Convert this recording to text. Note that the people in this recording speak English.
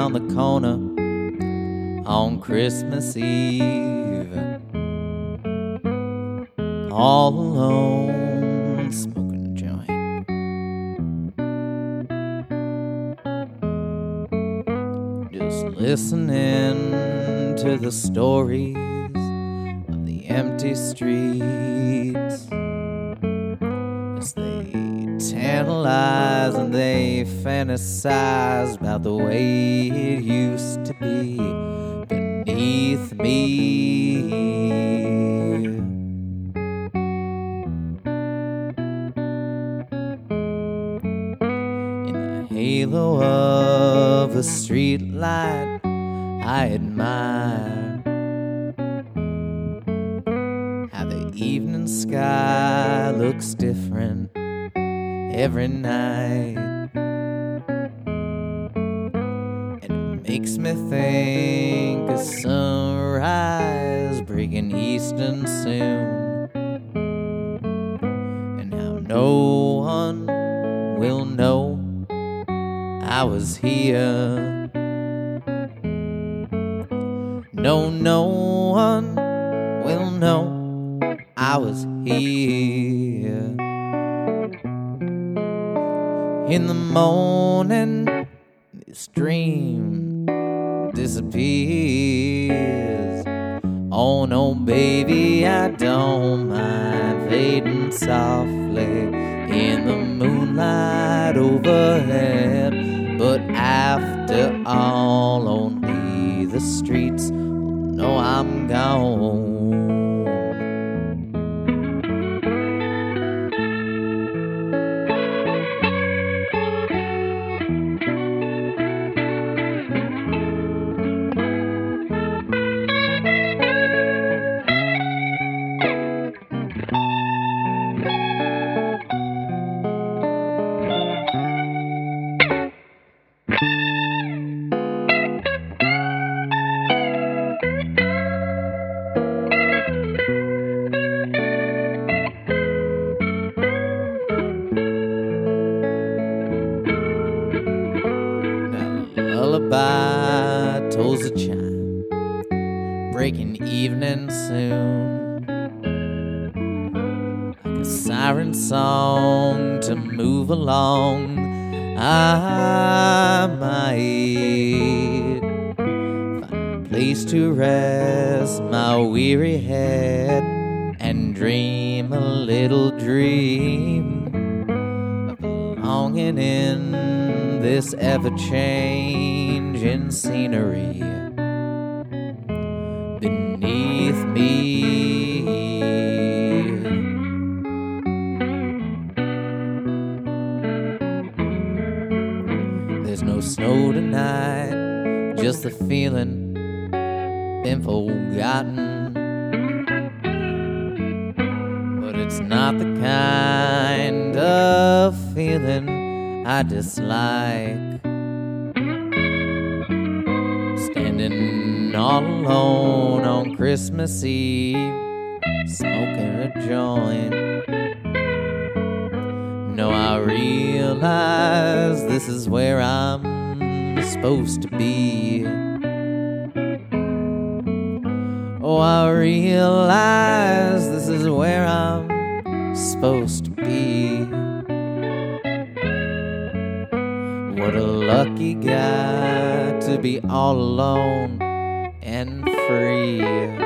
around the corner on Christmas Eve, all alone, smoking a joint. Just listening to the stories of the empty streets as they tantalize and they fantasize about the way it used to be beneath me. In the halo of a street light, I admire how the evening sky looks different every night, and it makes me think of sunrise breaking eastern soon, and how no one will know I was here. No one will know I was here. In the morning, this dream disappears. Oh no, baby, I don't mind fading softly in the moonlight overhead. But after all, only the streets will know I'm gone. Lullaby tolls a chime, breaking evening soon, like a siren song to move along. I might find a place to rest my weary head and dream a little dream of belonging in this ever-changing scenery beneath me. There's no snow tonight, just the feeling been forgotten, but it's not the kind of feeling I dislike. Standing all alone on Christmas Eve, smoking a joint. No, I realize this is where I'm supposed to be. Oh, I realize this is where I'm supposed to be. What a lucky guy to be all alone and free.